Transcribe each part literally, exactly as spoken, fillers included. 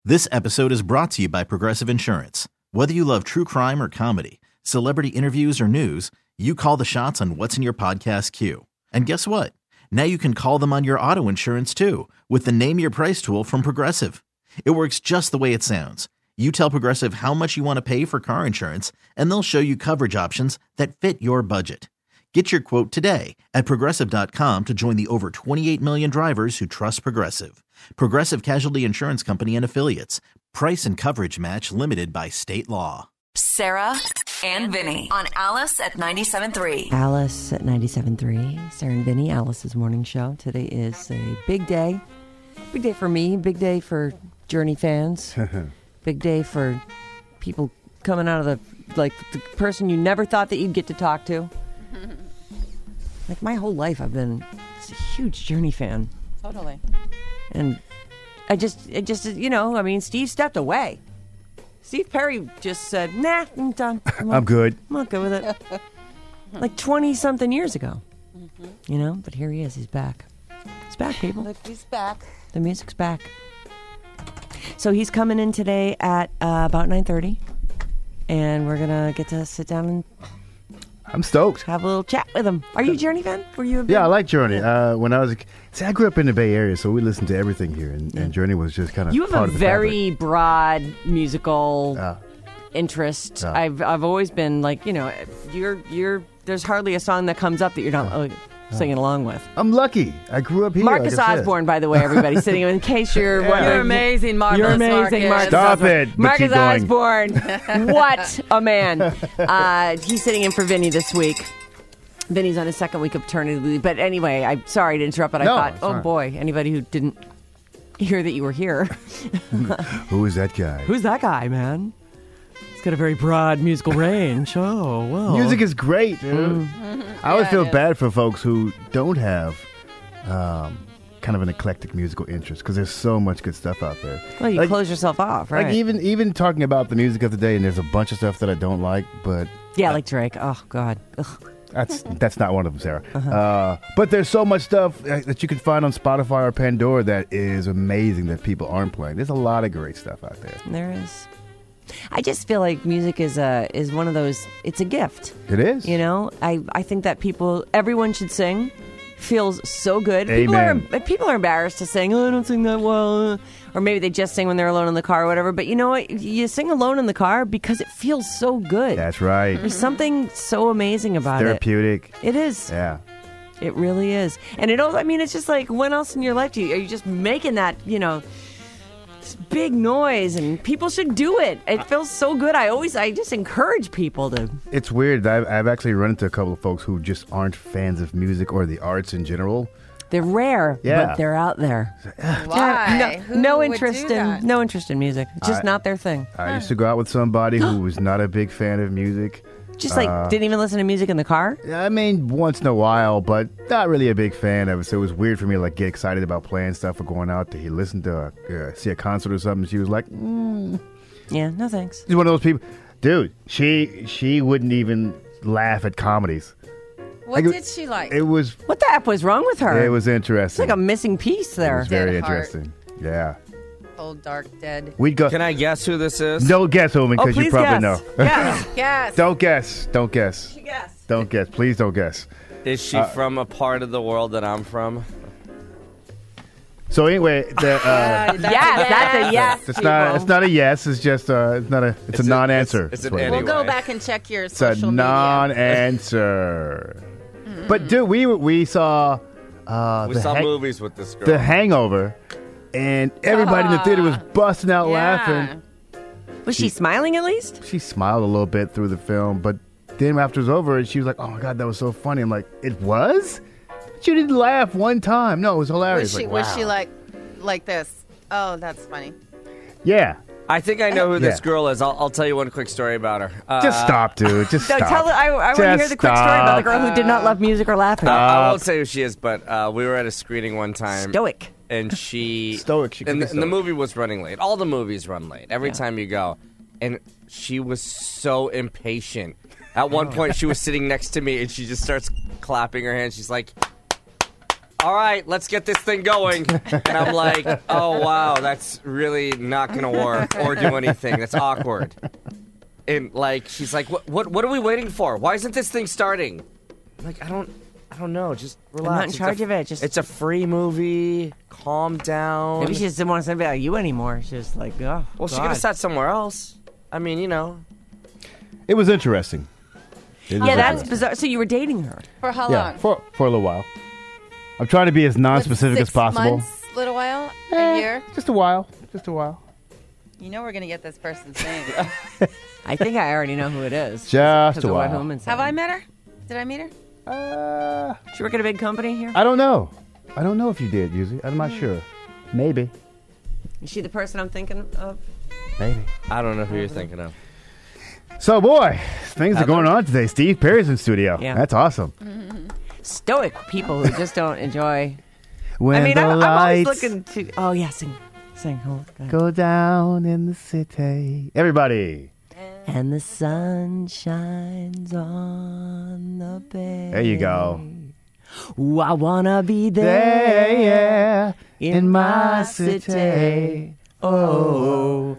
This episode is brought to you by Progressive Insurance. Whether you love true crime or comedy, celebrity interviews or news, you call the shots on what's in your podcast queue. And guess what? Now you can call them on your auto insurance too with the Name Your Price tool from Progressive. It works just the way it sounds. You tell Progressive how much you want to pay for car insurance, and they'll show you coverage options that fit your budget. Get your quote today at Progressive dot com to join the over twenty-eight million drivers who trust Progressive. Progressive Casualty Insurance Company and Affiliates. Price and coverage match limited by state law. Sarah and Vinny on Alice at ninety-seven point three. Alice at ninety-seven point three. Sarah and Vinny, Alice's morning show. Today is a big day. Big day for me. Big day for Journey fans. Big day for people coming out of the, like, the person you never thought that you'd get to talk to. Like, my whole life I've been a huge Journey fan. Totally. And I just, it just, you know, I mean, Steve stepped away. Steve Perry just said, nah, I'm done. I'm, I'm good. I'm not good with it. Like twenty-something years ago. Mm-hmm. You know, but here he is. He's back. He's back, people. Look, he's back. The music's back. So he's coming in today at uh, about nine thirty. And we're going to get to sit down and I'm stoked. have a little chat with him. Are you a Journey fan? Were you a big... Yeah, I like Journey. Uh, when I was a, see, I grew up in the Bay Area, so we listened to everything here, and, Yeah. and Journey was just kind of You have part a of the very broad musical Yeah. interest. Yeah. I've I've always been like, you know, you're you're there's hardly a song that comes up that you're not uh, singing along with. I'm lucky. I grew up here. Marcus like I said. Osborne, by the way, everybody sitting in case you're Yeah. wondering. You're amazing, Marcus. You're amazing, Marcus. Stop Osborne. it, but Marcus keep going. Osborne. What a man. Uh, he's sitting in for Vinny this week. Vinny's on his second week of paternity leave. But anyway, I'm sorry to interrupt, but I No, thought, it's oh fine. boy, anybody who didn't hear that you were here. Who is that guy? Who's that guy, man? He's got a very broad musical range. Oh, well. Music is great, dude. I always Yeah, feel it is. bad for folks who don't have um, kind of an eclectic musical interest because there's so much good stuff out there. Well, you Like- close yourself off, right? Like even even talking about the music of the day, and there's a bunch of stuff that I don't like, but yeah, like Drake. Oh, God. Ugh. That's that's not one of them, Sarah. Uh, but there's so much stuff uh, that you can find on Spotify or Pandora that is amazing that people aren't playing. There's a lot of great stuff out there. There is. I just feel like music is a is one of those. It's a gift. It is. You know, I I think that people, everyone should sing. Feels so good. People Amen. are people are embarrassed to sing. Oh, I don't sing that well, or maybe they just sing when they're alone in the car or whatever. But you know what? You sing alone in the car because it feels so good. That's right. There's something so amazing about Therapeutic. it. It is. Yeah. It really is. And it also, I mean, it's just like, when else in your life do you, are you just making that, you know, big noise, and people should do it. It feels so good. I always, I just encourage people to. It's weird. I've, I've actually run into a couple of folks who just aren't fans of music or the arts in general. They're rare, Yeah. but they're out there. Why? No, Who no would interest do in that? no interest in music. It's just I- not their thing. I used to go out with somebody who was not a big fan of music. Just like Uh, didn't even listen to music in the car. I mean, once in a while, but not really a big fan of it. So it was weird for me to like get excited about playing stuff or going out to he listen to uh, see a concert or something. She was like, mm. Yeah, no thanks. She's one of those people, dude. She she wouldn't even laugh at comedies. What Like, did she like? It was What the F was wrong with her? it was It's interesting. like a missing piece it there. was very Dead heart. interesting. Yeah, Cold, dark, dead. we'd go. Can I guess who this is? Don't guess, woman, Oh, because please you probably guess. know. Yes. Yes. Don't guess. Don't guess. Yes. Don't guess. Please don't guess. Is she Uh, from a part of the world that I'm from? So anyway, the, uh, That's a Yes, that's a yes. it's not. It's not a yes. It's just. Uh, it's not a. It's, It's a a- non-answer. it's- it's That's an what it We'll is. anyway. go back and check your It's a social media. non-answer. But dude, we we saw uh, We the, saw Hang- movies with this girl. the Hangover, and everybody in the theater was busting out Yeah. laughing. Was she smiling at least? She smiled a little bit through the film, but then after it was over, she was like, "Oh my god, that was so funny." I'm like, "It was? But you didn't laugh one time. No, it was hilarious." Was she, like, was wow. she like, like this? Oh, that's funny. Yeah. I think I know who this Yeah. girl is. I'll, I'll tell you one quick story about her. Uh, Just stop, dude. Just No, stop. tell. I, I want to Just hear the quick story about the stop. girl who did not love music or laughing. I, I Uh, won't say who she is, but uh, we were at a screening one time. Stoic. And she... Stoic, she could and, be the, and the stoic. movie was running late. All the movies run late. Every time you go. And she was so impatient. At one point, she was sitting next to me, and she just starts clapping her hands. She's like... all right, let's get this thing going. And I'm like, oh, wow, that's really not going to work or do anything. That's awkward. And, like, she's like, what, what What are we waiting for? Why isn't this thing starting? I'm like, I don't I don't know. Just relax. I'm not in It's charge a- of it. Just It's a free movie. Calm down. Maybe she just didn't want to say about you anymore. She's just like, oh, Well, she God. could have sat somewhere else. I mean, you know. It was interesting. It was Yeah, that's interesting. bizarre. So you were dating her. For how Yeah, long? for for a little while. I'm trying to be as non-specific Six as possible. Months, little while, Eh, a year. Just a while. Just a while. You know we're gonna get this person's name. I think I already know who it is. Just Because a of what while. Hooman said. Have I met her? Did I meet her? Uh, She work at a big company here? I don't know. I don't know if you did, Yuzi. I'm not sure. Maybe. Is she the person I'm thinking of? Maybe. I don't know who you're thinking of. So, boy, things are going on today. Steve Perry's in studio. Yeah. That's awesome. Stoic people who just don't enjoy. When I mean, the I'm, I'm always lights looking to. Oh, yeah, sing. Sing. Hold on, go ahead. go down in the city. Everybody. And the sun shines on the bay. There you go. Ooh, I wanna be There, there yeah, in, my city. Oh,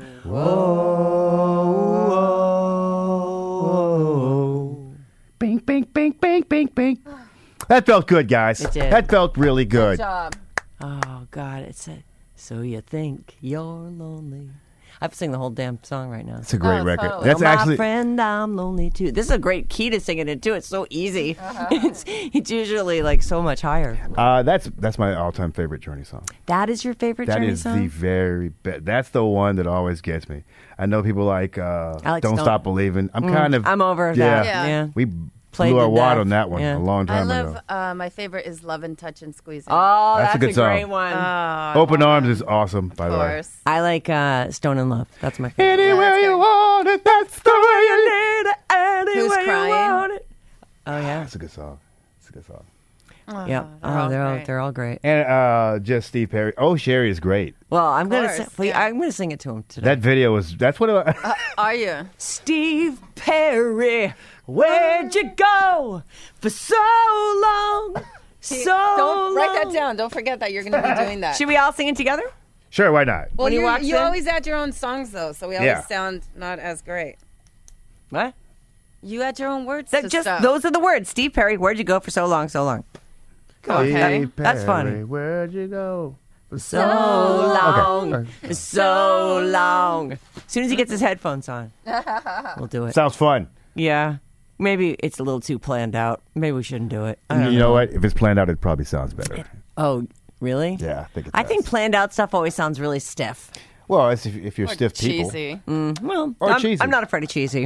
oh, Bing, bing, bing, bing, bing, bing. That felt good, guys. It did. That felt really good. Good job. oh, God! It said, "So you think you're lonely?" I have to sing the whole damn song right now. It's a great Oh, record. totally. That's Oh, my actually friend, I'm lonely too. This is a great key to singing it too. It's so easy. Uh-huh. It's, it's usually like so much higher. uh, that's that's my all-time favorite Journey song. That is your favorite That Journey is song? the very best. That's the one that always gets me. I know people like, uh, I like "Don't Stone- Stop Believing." I'm kind of. I'm over yeah, that. Yeah. Yeah. We Played blew our to wad death. on that one Yeah. a long I time love. ago. Uh, my favorite is "Love and Touch and Squeezing." Oh, That's that's, a good song. great one. Oh, I Open love Arms it. is awesome, by Of the way. course. I like uh, Stone in Love. That's my favorite. Anywhere that's you good. want it, that's the way you need it, anywhere Who's you crying? want it. Oh yeah. That's a good song. It's a good song. Oh, Yep. they're Oh, all they're all great. they're all great. And uh, just Steve Perry. Oh, Sherry is great. Well, I'm gonna course, sing, please, yeah. I'm gonna sing it to him today. That video was. That's what. It, Are you? Steve Perry, where'd you go for so long? So Don't write that long? down. Don't forget that you're going to be doing that. Should we all sing it together? sure, why not? well, when he you walks you in? always add your own songs though, so we always Yeah. sound not as great. What? You add your own words That to just stuff. those are the words. Steve Perry, where'd you go for so long? So long. Okay. Steve That's funny. Perry, where'd you go? So long. Okay. So long. As soon as he gets his headphones on, we'll do it. Sounds fun. Yeah. Maybe it's a little too planned out. Maybe we shouldn't do it. I don't You know what? If it's planned out, it probably sounds better. Oh, really? Yeah, I think it I think does. planned out stuff always sounds really stiff. Well, it's if, if you're Or stiff people. cheesy. Well, Or I'm, cheesy. I'm not afraid of cheesy.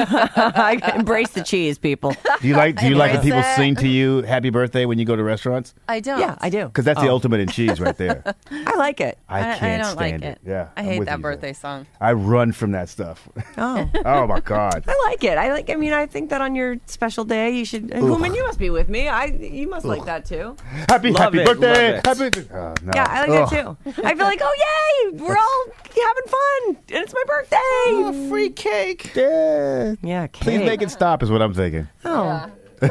I embrace the cheese, people. Do you like? Do you like when Embrace people it. sing to you "Happy Birthday" when you go to restaurants? I don't. Yeah, I do. Because that's the Oh, ultimate in cheese, right there. I like it. I I, can't I don't stand like it. Yeah, I I'm hate with that you, birthday Zach. song. I run from that stuff. Oh, Oh my god. I like it. I like. I mean, I think that on your special day, you should. Human, you must be with me. I. You must like that too. Happy Love Happy it, birthday. love it. Happy. Oh, no. Yeah, I like Ugh. that too. I feel like, oh yay, we're all having fun, and it's my birthday. Free cake. Yeah. Yeah, Please cake. make it stop is what I'm thinking. Oh,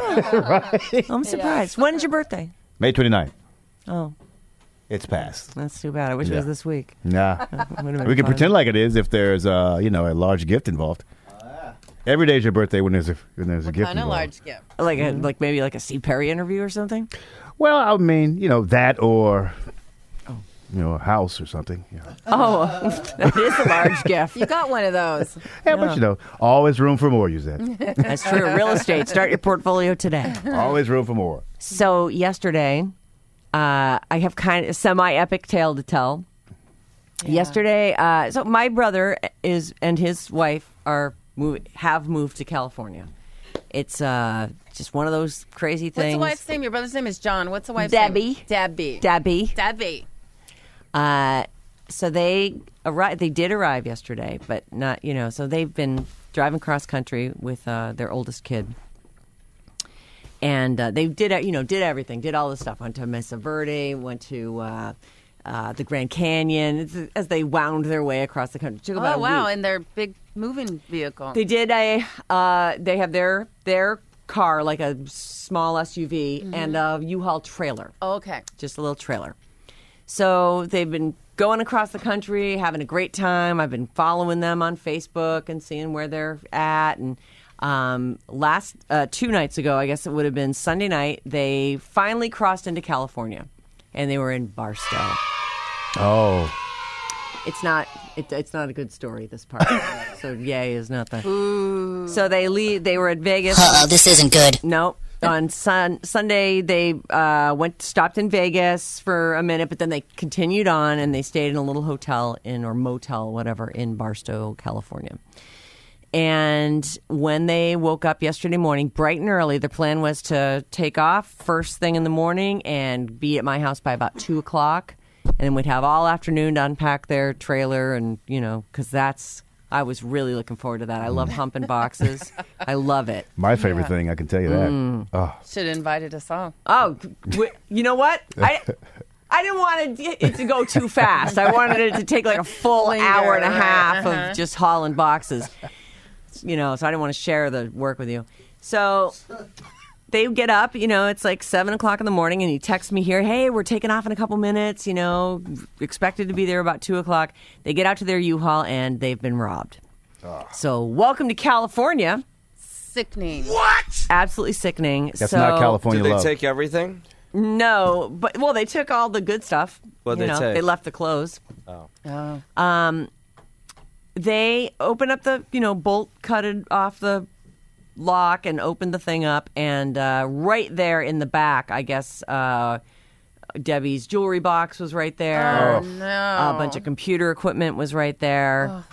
I'm surprised. When's your birthday? May twenty-ninth. Oh, It's past. that's too bad. I wish it Yeah. was this week. Nah. Would've been We can fun. pretend like it is if there's uh, you know, a large gift involved. Every day is your birthday when there's a when there's a gift Kind of involved. large gift. Like a, like maybe like a Steve Perry interview or something. Well, I mean, you know, that or you know, a house or something. You know. Oh, that is a large gift. You got one of those. Yeah, but you know, always room for more, you said. That's true. Real estate. Start your portfolio today. Always room for more. So yesterday, uh, I have kind of a semi-epic tale to tell. Yesterday, uh, so my brother is and his wife are move, have moved to California. It's uh, just one of those crazy What's things. the wife's name? Your brother's name is John. What's the wife's Debbie. name? Debbie. Debbie. Debbie. Uh, so they arrived. They did arrive yesterday, but not you know. So they've been driving cross country with uh, their oldest kid, and uh, they did uh, you know did everything, did all the stuff. Went to Mesa Verde, went to uh, uh, the Grand Canyon It's- as they wound their way across the country. It took about Oh a wow! week. In their big moving vehicle. They did a. Uh, they have their their car, like a small S U V, and a U-Haul trailer. Okay. Just a little trailer. So they've been going across the country, having a great time. I've been following them on Facebook and seeing where they're at. And um, last uh, two nights ago, I guess it would have been Sunday night, they finally crossed into California, and they were in Barstow. Oh. It's not. It, it's not a good story. This part. So yay is not the. Ooh. So they leave. They were at Vegas. Uh-oh, this isn't good. No. On sun, Sunday, they uh, went stopped in Vegas for a minute, but then they continued on and they stayed in a little hotel in or motel, whatever, in Barstow, California. And when they woke up yesterday morning, bright and early, the plan was to take off first thing in the morning and be at my house by about two o'clock. And then we'd have all afternoon to unpack their trailer and, you know, because that's, I was really looking forward to that. I love humping boxes. I love it. My favorite thing, I can tell you that. Mm. Oh. Should have invited us all. Oh, w- you know what? I I didn't want it, it to go too fast. I wanted it to take like a full Linger, hour and a right, half uh-huh. of just hauling boxes. You know, so I didn't want to share the work with you. So they get up, you know, it's like seven o'clock in the morning, and he texts me here, hey, we're taking off in a couple minutes, you know, expected to be there about two o'clock. They get out to their U-Haul, and they've been robbed. Oh. So welcome to California. Sickening. What? Absolutely sickening. That's so, not California Did they love. take everything? No, but, well, they took all the good stuff. What'd you they know, take? They left the clothes. Oh. Oh. Um, they opened up the, you know, bolt cutted off the lock and opened the thing up, and uh, right there in the back, I guess uh, Debbie's jewelry box was right there. Oh, no. A bunch of computer equipment was right there.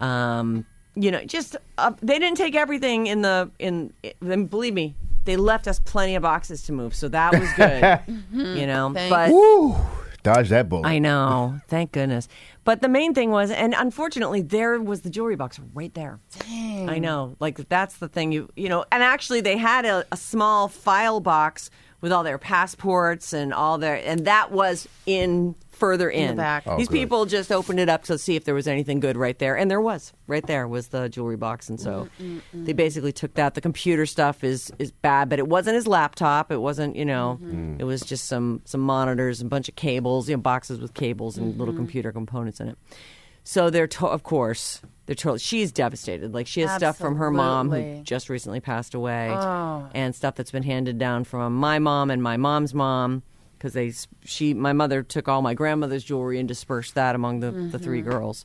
Um, you know, just uh, they didn't take everything in the in. in believe me, they left us plenty of boxes to move, so that was good. You know, Thanks. but. Woo! Dodge that bullet. I know. Thank goodness. But the main thing was, and unfortunately, there was the jewelry box right there. Dang. I know. Like, that's the thing. You you know, and actually, they had a, a small file box with all their passports and all their, and that was in further in. the back. Oh, These good. people just opened it up to see if there was anything good right there. And there was. Right there was the jewelry box. And so Mm-mm-mm. they basically took that. The computer stuff is, is bad, but it wasn't his laptop. It wasn't, you know, Mm-hmm. it was just some, some monitors and a bunch of cables, you know, boxes with cables and Mm-hmm. little computer components in it. So they're, to- of course, they're totally, she's devastated. Like, she has stuff from her mom who Absolutely. just recently passed away Oh. and stuff that's been handed down from my mom and my mom's mom. Because they, she, my mother took all my grandmother's jewelry and dispersed that among the, the three Mm-hmm. girls.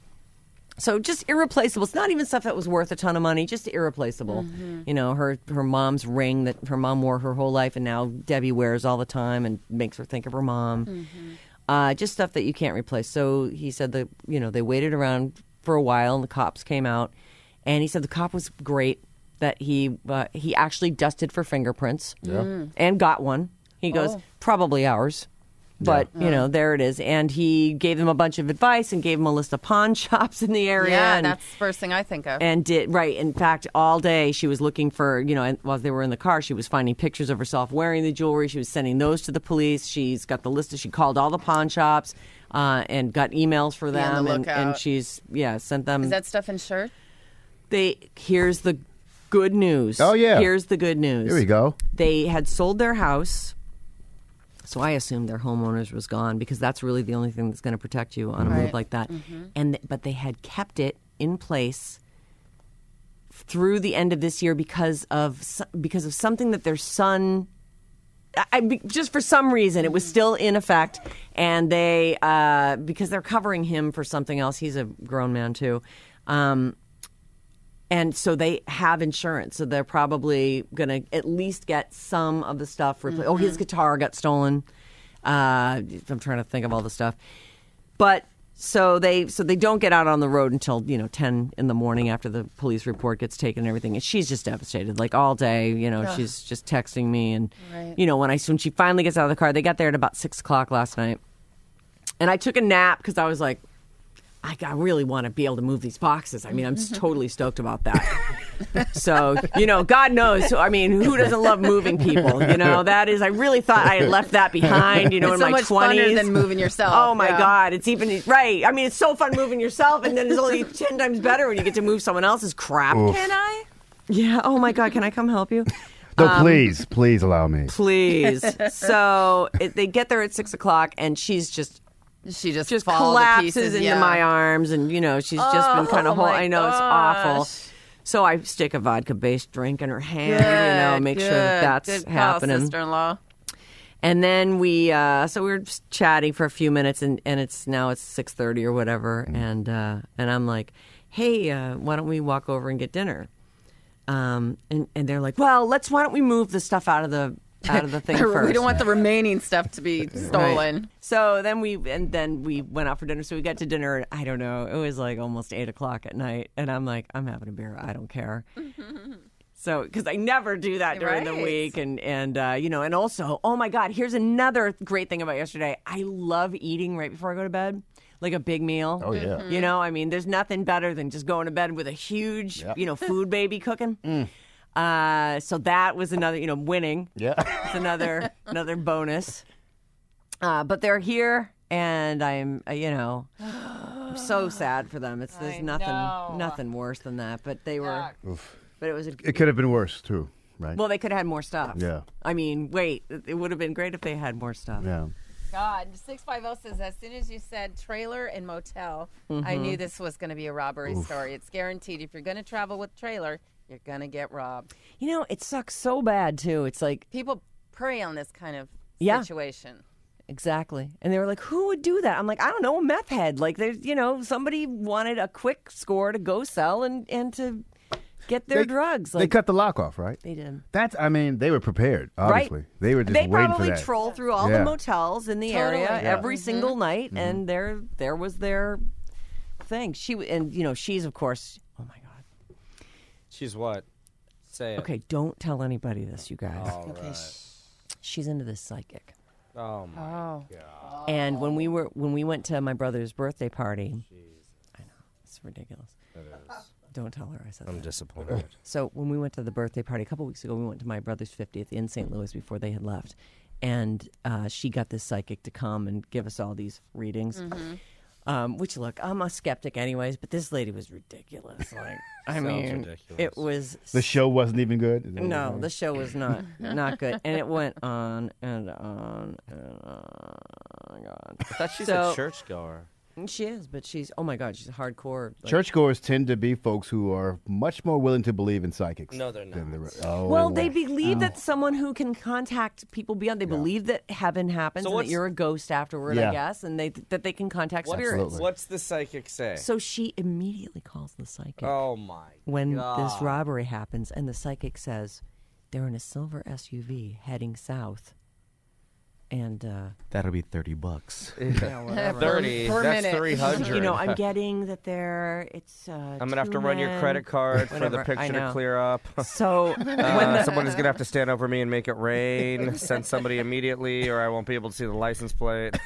So just irreplaceable. It's not even stuff that was worth a ton of money. Just irreplaceable. Mm-hmm. You know, her her mom's ring that her mom wore her whole life, and now Debbie wears all the time and makes her think of her mom. Mm-hmm. Uh, just stuff that you can't replace. So he said that, you know, they waited around for a while, and the cops came out, and he said the cop was great. That he uh, he actually dusted for fingerprints, Yeah. and got one. He goes, Oh. probably ours. But, you know, there it is. And he gave them a bunch of advice and gave them a list of pawn shops in the area. Yeah, and, that's the first thing I think of. and did, right. In fact, all day she was looking for, you know, and while they were in the car, she was finding pictures of herself wearing the jewelry. She was sending those to the police. She's got the list. Of, she called all the pawn shops uh, and got emails for Be on them. the and, and lookout. she's, yeah, sent them. Is that stuff insured? They, here's the good news. Oh, yeah. Here's the good news. Here we go. They had sold their house. So I assumed their homeowners was gone because that's really the only thing that's going to protect you on a move Right. like that. And th- but they had kept it in place through the end of this year because of s- because of something that their son. I, I- just for some reason, it was still in effect, and they uh, because they're covering him for something else. He's a grown man too. Um, And so they have insurance, so they're probably going to at least get some of the stuff replaced. Oh, his guitar got stolen. Uh, I'm trying to think of all the stuff, but so they so they don't get out on the road until you know ten in the morning after the police report gets taken and everything. And she's just devastated, like all day. You know, she's just texting me, and Right. you know when I when she finally gets out of the car, they got there at about six o'clock last night, and I took a nap because I was like. I, I really want to be able to move these boxes. I mean, I'm just totally stoked about that. So, you know, God knows. I mean, who doesn't love moving people? You know, that is, I really thought I had left that behind, you know, It's in so my much twenties. funner than moving yourself. Oh, my Yeah. God. It's even, right. I mean, it's so fun moving yourself, and then it's only ten times better when you get to move someone else's crap. Oof. Can I? Yeah. Oh, my God. Can I come help you? No, please, please allow me. Please. So it, they get there at six o'clock, and she's just She just just fall to collapses pieces, into yeah. my arms, and you know she's just been kind Oh, of whole. my I know it's awful. gosh. So I stick a vodka-based drink in her hand, Good, you know, make sure that good. that's Good call, happening. sister-in-law. And then we, uh, so we were just chatting for a few minutes, and, and it's now it's six thirty or whatever, and uh, and I'm like, hey, uh, why don't we walk over and get dinner? Um, and and they're like, well, let's why don't we move the stuff out of the out of the thing first? We don't want the remaining stuff to be stolen. Right. So then we and then we went out for dinner. So we got to dinner. I don't know. It was like almost eight o'clock at night, and I'm like, I'm having a beer. I don't care. So because I never do that during the Right. week, and and uh, you know, and also, oh my God, here's another great thing about yesterday. I love eating right before I go to bed, like a big meal. Oh, yeah. You know, I mean, there's nothing better than just going to bed with a huge, Yeah. you know, food baby cooking. Uh, so that was another, you know, winning. Yeah. It's another another bonus. Uh, but they're here, and I'm, uh, you know, I'm so sad for them. It's there's I nothing know. nothing worse than that. But they were, Oof. but it was a. It could have been worse, too, right? Well, they could have had more stuff. Yeah. I mean, wait, it it would have been great if they had more stuff. yeah. God, six five zero says, as soon as you said trailer and motel, I Mm-hmm. knew this was going to be a robbery story. It's guaranteed. If you're going to travel with trailer, you're going to get robbed. You know, it sucks so bad too. It's like People prey on this kind of Yeah. situation. exactly, and they were like, "Who would do that?" I'm like, "I don't know, a meth head." Like, there's, you know, somebody wanted a quick score to go sell and and to get their They- drugs. Like They cut the lock off, right? they did. That's, I mean, they were prepared, obviously. Right. They were just They waiting for probably that. troll through all Yeah. the motels in the Totally. area Yeah. every single night, and there there was their thing. She w- and you know she's of course. Oh my God. She's what? Say it. Okay, don't tell anybody this, you guys. All right. She's into this psychic. Oh my. Oh. And when we were when we went to my brother's birthday party, I know it's ridiculous. Don't tell her I said I'm that. disappointed. So when we went to the birthday party a couple weeks ago, we went to my brother's fiftieth in Saint Louis before they had left, and uh, she got this psychic to come and give us all these readings. Um, which look, I'm a skeptic anyways, but this lady was ridiculous. Like, I Sounds mean, ridiculous. it was The show wasn't even good? Is that what no, you're the saying? show was not not good, and it went on and on and on. Oh my God! I thought she's So- a churchgoer. She is, but she's oh my God, she's hardcore. Like, Churchgoers tend to be folks who are much more willing to believe in psychics. No, they're than not. the- oh. Well, they believe that someone who can contact people beyond. They believe that heaven happens So and that what's- you're a ghost afterward, Yeah. I guess, and they that they can contact What's, spirits. Absolutely. what's the psychic say? So she immediately calls the psychic oh my. when God. this robbery happens, and the psychic says they're in a silver S U V heading south, and uh, That'll be thirty bucks. yeah, whatever. thirty. Per That's minute. three hundred. You know, I'm getting that there. It's. Uh, I'm gonna have two to run your men. credit card for the Whatever, I picture to know. clear up. So when Uh, the, someone is gonna have to stand over me and make it rain. Send somebody immediately, or I won't be able to see the license plate.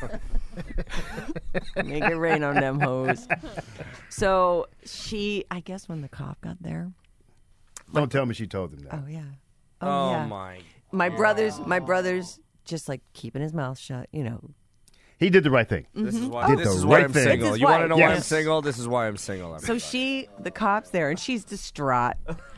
make it rain on them hoes. So she, I guess, when the cop got there. Don't tell me she told them that. Oh yeah. Oh, Oh yeah. my. My brother's. My brother's just like keeping his mouth shut. You know. He did the right thing. This is why. Did This the is why right I'm thing. single. This is You want to why. know why I'm Yes. single? This is why I'm single. So she, the cop's there, and she's distraught.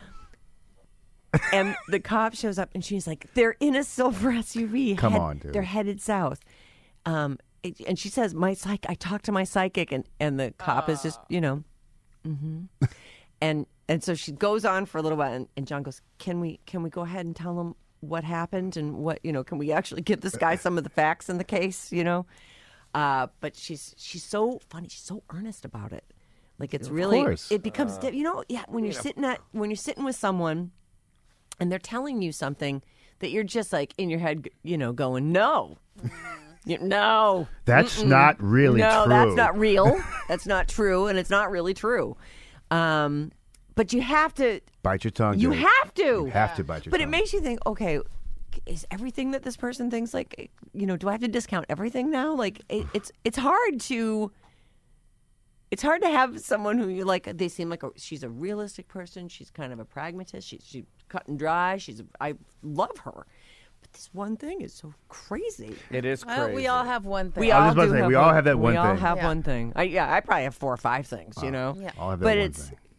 And the cop shows up, and she's like, "They're in a silver S U V. Come head- on, dude. They're headed south." Um, it- and she says, "My psych. I talked to my psychic," and and the cop is just, you know, hmm and and so she goes on for a little while, and, and John goes, "Can we can we go ahead and tell him what happened and what you know? Can we actually give this guy some of the facts in the case? You know?" Uh, but she's she's so funny. She's so earnest about it. Like it's really course. it becomes di- you know yeah when you're sitting at when you're sitting with someone and they're telling you something that you're just like in your head you know going no You- no That's not really no true. that's not real that's not true and it's not really true. Um, but you have to Bite your tongue. you dude. have to You have to bite your but tongue. it makes you think okay. Is everything that this person thinks like you know? Do I have to discount everything now? Like it, it's it's hard to it's hard to have someone who you like. They seem like a, she's a realistic person. She's kind of a pragmatist. She's she cut and dry. She's a, I love her, but this one thing is so crazy. It is crazy. Well, we all have one thing. We I was all about to do say, have we all one- have that one We all thing. have Yeah. one thing. I, yeah, I probably have four or five things. You know, Yeah. I'll have that but one it's thing.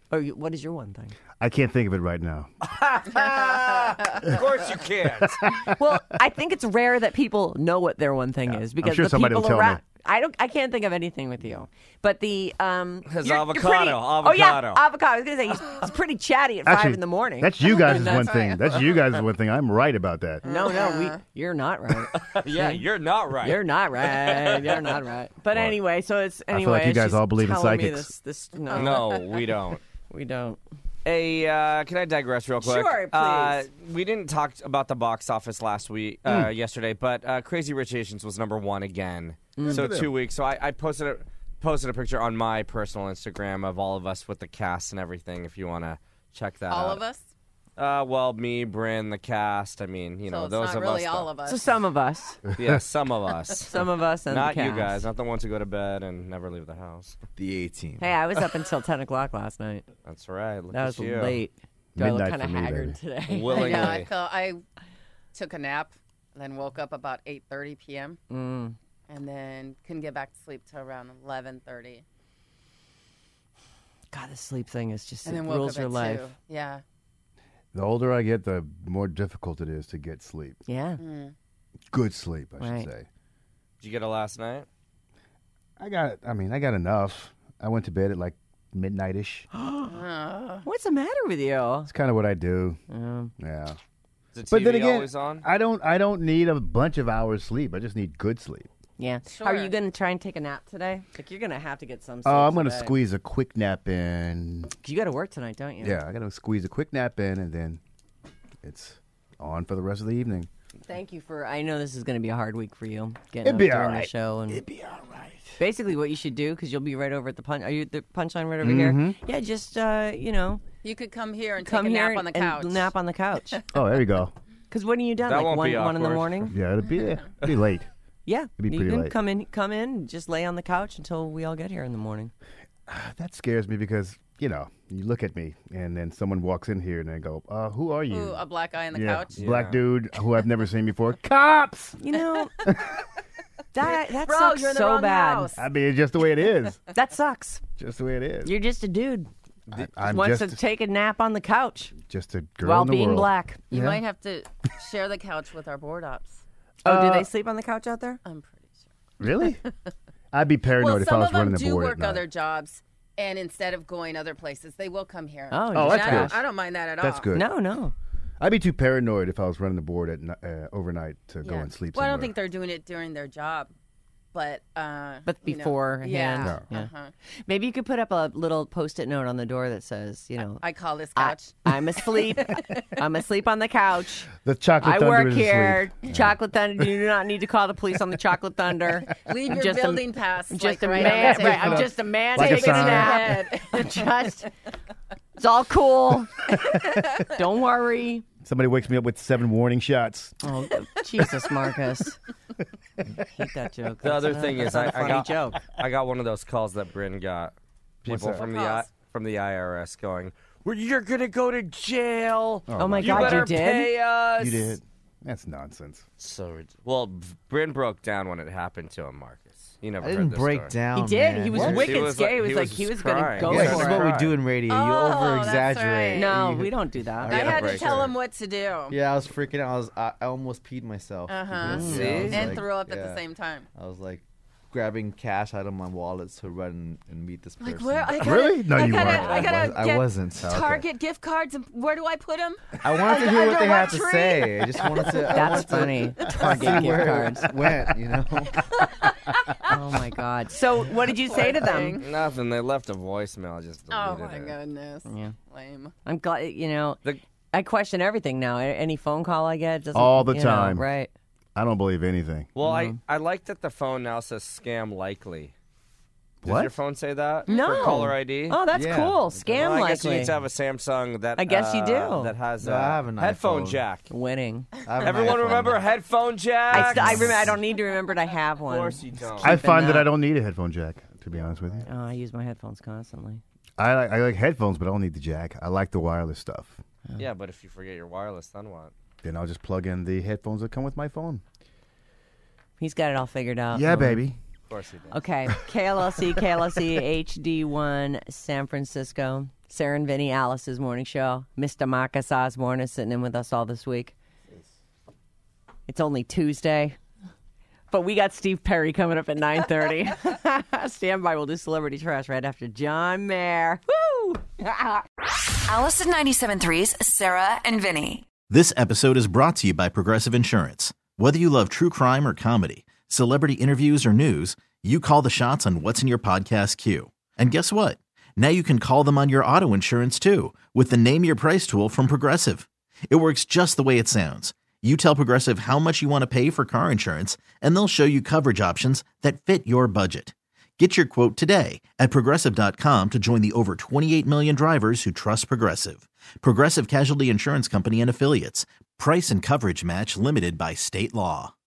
Oh, you, what is your one thing? I can't think of it right now. Of course you can't. Well, I think it's rare that people know what their one thing is because sure the somebody people will tell around. me. I don't. I can't think of anything with you. But the um, His you're- you're avocado, pretty- Oh yeah, avocado. avocado. I was gonna say he's, he's pretty chatty at Actually, five in the morning. That's you guys' That's one thing. right. That's you guys' one thing. I'm right about that. no, no, we. You're not right. Yeah, you're not right. You're not right. You're not right. But anyway, so it's anyway. feel like you guys she's all believe in telling me psychics. This, this, no, No, we don't. we don't. Hey, uh, can I digress real quick? Sure, Uh, please. we didn't talk about the box office last week, uh, yesterday, but uh, Crazy Rich Asians was number one again. So two weeks. So I, I posted a posted a picture on my personal Instagram of all of us with the cast and everything. If you want to check that All out. of us? Uh, well, me, Bryn, the cast. I mean, you know, So it's those not of really us. all that- of us. So some of us, Yeah, some of us. some of us, and Not the you cast. guys, not the ones who go to bed and never leave the house. The eighteen. Hey, I was up until ten o'clock last night. That's right. Look That at was you. late. Do I look Midnight kind of for me, haggard baby. today? Willingly. Yeah, I felt I took a nap, and then woke up about eight thirty p.m. Mm. and then couldn't get back to sleep till around eleven thirty. God, the sleep thing is just And it then woke rules up your at life. two. Yeah. The older I get, the more difficult it is to get sleep. Yeah. Good sleep, I Right. should say. Did you get it last night? I got. I mean, I got enough. I went to bed at like midnight-ish. What's the matter with you? It's kind of what I do. Um, Yeah. Is the T But V then again, always on? I don't. I don't need a bunch of hours sleep. I just need good sleep. yeah. Are you Sure. going to try and take a nap today? Like you're going to have to get some. Sleep Oh, I'm gonna today. squeeze a quick nap in. You got to work tonight, don't you? Yeah, I gotta squeeze a quick nap in, and then it's on for the rest of the evening. Thank you for. I know this is going to be a hard week for you. Getting It'd up be during all the right. show and It'd be all right. basically what you should do because you'll be right over at the punch. Are you at the punchline right over here? Yeah, just uh, you know, You could come here and come take a here nap on the and couch. nap on the couch. Oh, there you go. Because when are you done? That like won't one, be one in the awkward. morning. Yeah, it'd be it'd be late. Yeah, be you pretty can late. come in, come in, and just lay on the couch until we all get here in the morning. That scares me because you know you look at me and then someone walks in here and they go, uh, "Who are you?" Ooh, a black guy on the yeah, couch. black Yeah. dude who I've never seen before. Cops. You know, that that Bro, sucks you're in the so wrong bad. house. I mean, it's just the way it is. That sucks. Just the way it is. You're just a dude I, I'm wants just to take a nap on the couch just a girl while in the being world. black. You Yeah. might have to share the couch with our board ops. Oh, do Uh, they sleep on the couch out there? I'm pretty sure. Really? I'd be paranoid Well, if I some was of them running the do board work at night. other jobs, and instead of going other places, they will come here. Oh, Oh, you that's And I, good. don't, I don't mind that at That's all. good. No, no. I'd be too paranoid if I was running the board at ni- uh, overnight to go Yeah. and sleep. Well, I don't somewhere. think they're doing it during their job, but uh, But you know, beforehand, yeah, yeah. Uh-huh. Maybe you could put up a little post-it note on the door that says, you know, I call this I, couch. I'm asleep. I'm asleep on the couch. the chocolate I thunder work is here. asleep. Chocolate Thunder. You do not need to call the police on the Chocolate Thunder. Leave I'm your just a- building pass. Just like, a right man. on the Right, I'm table. just a man Like a taking a sign. nap. just, it's all cool. Don't worry. Somebody wakes me up with seven warning shots. Oh, Jesus, Marcus. I hate that joke. The That's other not- thing that's is, not I, a funny I got joke. I got one of those calls that Bryn got. What's People that? from the What I, calls? from the I R S going, "Well, you're gonna go to jail. Oh my you God, better you did? pay us." You did. That's nonsense. So rid- well, Bryn broke down when it happened to him, Marcus. You never I heard didn't this break story. down. He did. Man. He was What? wicked He was scary. like- He was he like, was he was going to crying. go Yeah, Go this for is it. what we do in radio. Oh, you over that's exaggerate. right. No, You- we don't do that. I gotta had to break tell her. him what to do. Yeah, I was freaking out. I was. I, I almost peed myself. Uh huh. Yeah, I was And like- threw up at yeah. the same time. I was like grabbing cash out of my wallet to run and meet this person. Like where? I gotta, Really? No, I you gotta, weren't. I gotta I get wasn't. Okay. Target gift cards. And where do I put them? I wanted to hear Under what they what had to tree? say. I just wanted to. I That's wanted to funny. see Target gift where cards. it went, you know. Oh my God. So what did you say to them? Nothing. They left a voicemail. I just Oh deleted my it. goodness. Yeah. Lame. I'm glad, you know, The- I question everything now. A- Any phone call I get doesn't All the you know, time. right? I don't believe anything. Well, Mm-hmm. I I like that the phone now says scam likely. Does What? your phone say that? No. For caller I D? Oh, that's Yeah. cool. Scam Well, I guess you likely. need to have a Samsung that I guess you uh, do. that has No, a I have an headphone iPhone. jack. Winning. I have an Everyone iPhone. remember headphone jack? I, st- I remember. I don't need to remember. I have Of one. course you don't. I Keeping find that up. I don't need a headphone jack, to be honest with you. Oh, I use my headphones constantly. I like, I like headphones, but I don't need the jack. I like the wireless stuff. Yeah, but if you forget your wireless, then what? Then I'll just plug in the headphones that come with my phone. He's got it all figured out. Yeah, Lord. baby. Of course you did. Okay, K L L C, K L L C, H D one, San Francisco. Sarah and Vinny, Alice's morning show. Mister Marcus Osborne is sitting in with us all this week. It's only Tuesday, but we got Steve Perry coming up at nine thirty. Stand by. We'll do Celebrity Trash right after John Mayer. Woo! Alice at ninety-seven point three's Sarah and Vinny. This episode is brought to you by Progressive Insurance. Whether you love true crime or comedy, celebrity interviews or news, you call the shots on what's in your podcast queue. And guess what? Now you can call them on your auto insurance too with the Name Your Price tool from Progressive. It works just the way it sounds. You tell Progressive how much you want to pay for car insurance, and they'll show you coverage options that fit your budget. Get your quote today at Progressive dot com to join the over twenty-eight million drivers who trust Progressive. Progressive Casualty Insurance Company and Affiliates. Price and coverage match limited by state law.